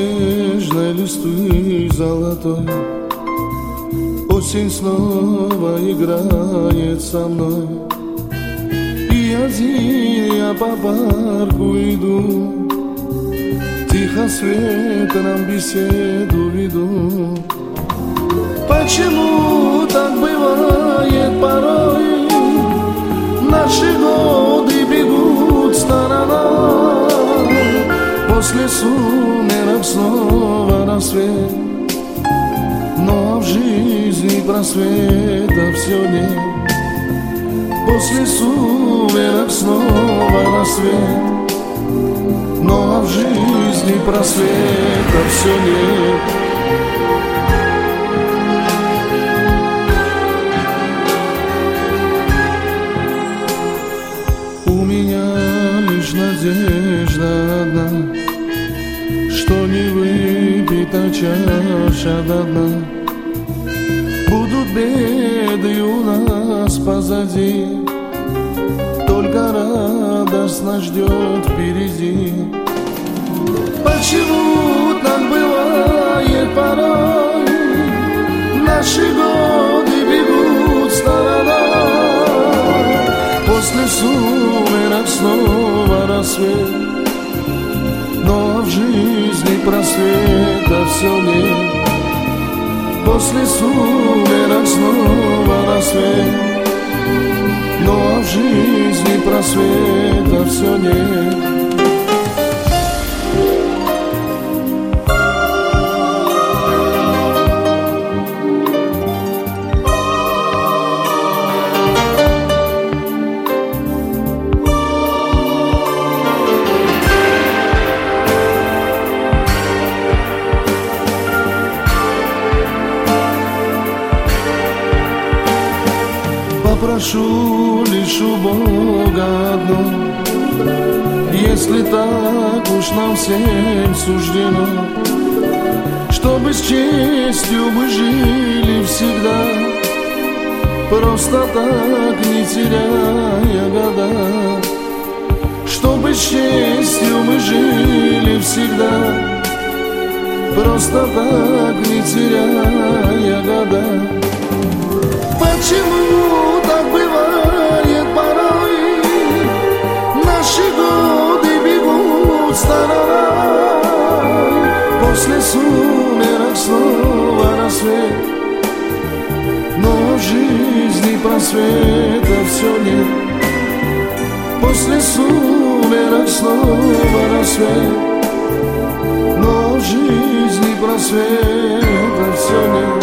нежной листвы золотой. Осень снова играет со мной. И один я по парку иду, тихо с ветром беседу веду. Почему так бывает порой? Наши годы бегут стороной. После сумерок снова рассвет, но в жизни просвета все нет. После сумерок снова рассвет, но в жизни просвета все нет. У меня лишь надежда одна, что не выпита чаша до дна. Будут беды у нас позади, только радостно ждет впереди. Почему так бывает порой? Наши годы бегут стороной. После сумерок снова рассвет, но в жизни просвета все нет. После сумерок снова рассвет, но в жизни просвета все нет. Прошу лишь у Бога одно, если так уж нам всем суждено, чтобы с честью мы жили всегда, просто так не теряя года. Чтобы с честью мы жили всегда, просто так не теряя года. Почему так бывает порой? Наши годы бегут стороной. После сумерок снова рассвет, но в жизни просвета все нет. После сумерок снова рассвет, но в жизни просвета все нет.